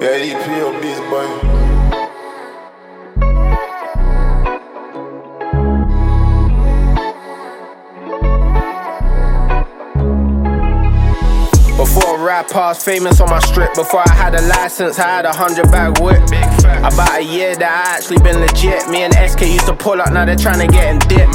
Yeah, these POBs, boy. Before rap, I was famous on my strip. Before I had a license, I had 100-bag whip. About a year that I actually been legit. Me and SK used to pull up, now they're trying to get in dip.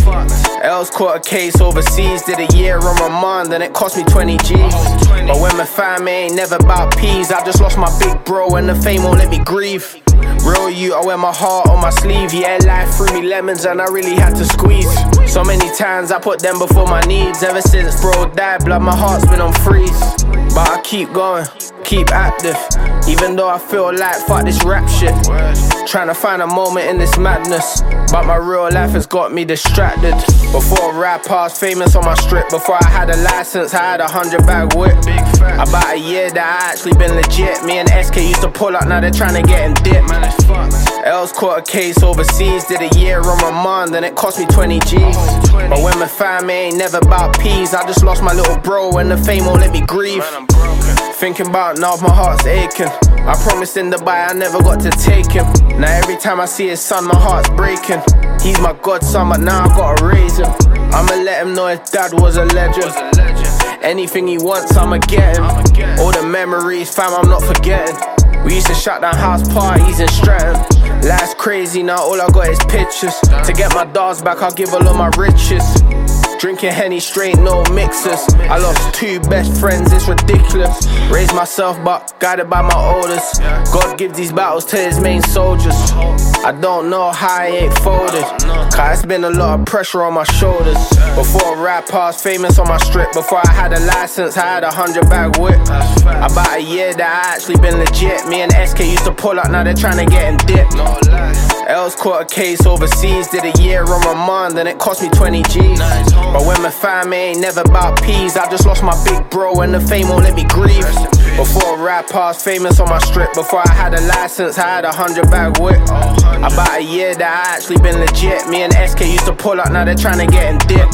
Els caught a case overseas, did a year on remand, and it cost me 20 G's. But when my fam ain't never about peas, I just lost my big bro and the fame won't let me grieve. Real you, I wear my heart on my sleeve. Yeah, life threw me lemons and I really had to squeeze. So many times I put them before my needs. Ever since bro died, blood, my heart's been on freeze. But I keep going, keep active, even though I feel like fuck this rap shit. Trying to find a moment in this madness, but my real life has got me distracted. Before rap, I was famous on my strip. Before I had a license, I had 100-bag whip. About a year that I actually been legit. Me and SK used to pull up, now they're trying to get in dip. Els caught a case overseas, did a year on remand, and it cost me 20 G's. But when my fam ain't never about peas, I just lost my little bro and the fame won't let me grieve. Thinking about now, my heart's aching. I promised in Dubai I never got to take him. Now every time I see his son, my heart's breaking. He's my godson, but now I gotta raise him. I'ma let him know his dad was a legend. Anything he wants, I'ma get him. All the memories, fam, I'm not forgetting. We used to shut down house parties in Stratton. Life's crazy, now all I got is pictures. To get my dogs back, I'll give all of my riches. Drinking Henny straight, no mixers. I lost 2 best friends, it's ridiculous. Raised myself but guided by my oldest. God gives these battles to his main soldiers. I don't know how I ain't folded, cause it's been a lot of pressure on my shoulders. Before rap, I was famous on my strip. Before I had a license, I had 100-bag whip. About a year that I actually been legit. Me and SK used to pull up, now they're trying to get in dip. Els caught a case overseas, did a year on remand, and it cost me 20 G's. But when my fam ain't never about peas, I just lost my big bro and the fame won't let me grieve. Before rap, I was famous on my strip. Before I had a license, I had 100-bag whip. About a year that I actually been legit. Me and SK used to pull up, now they're trying to get in dip.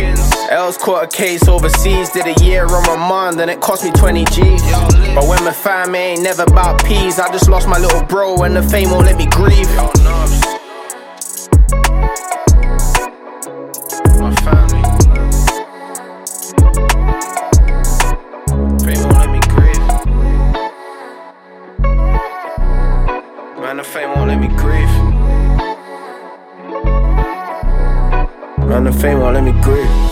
Els caught a case overseas, did a year on remand, and it cost me 20 G's. But when my fam ain't never about peas, I just lost my little bro and the fame won't let me grieve. My family, fame won't let me grieve. Man, the fame won't let me grieve. Man, the fame won't let me grieve.